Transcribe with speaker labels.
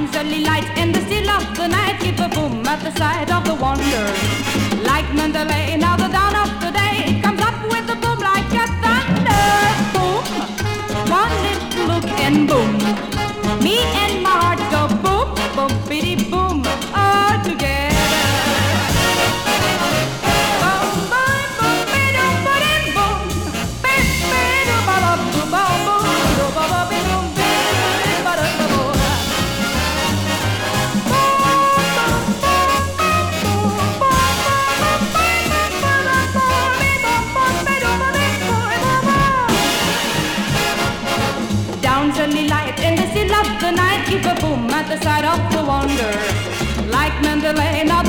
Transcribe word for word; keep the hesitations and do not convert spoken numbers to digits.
Speaker 1: Early light in the still of the night, keep a boom at the side of the wonder. Like Mandalay, now the dawn of the day comes up with a boom like a thunder. Boom, one little look and boom. Me and my heart go boom, boom, bitty boom, all together. Boom, boom, boom, bitty boom, boom, bitty boom, boom, boom, boom, boom, boom. Early light in the still of the night, keep a boom at the side of the wonder. Like Mandalay, now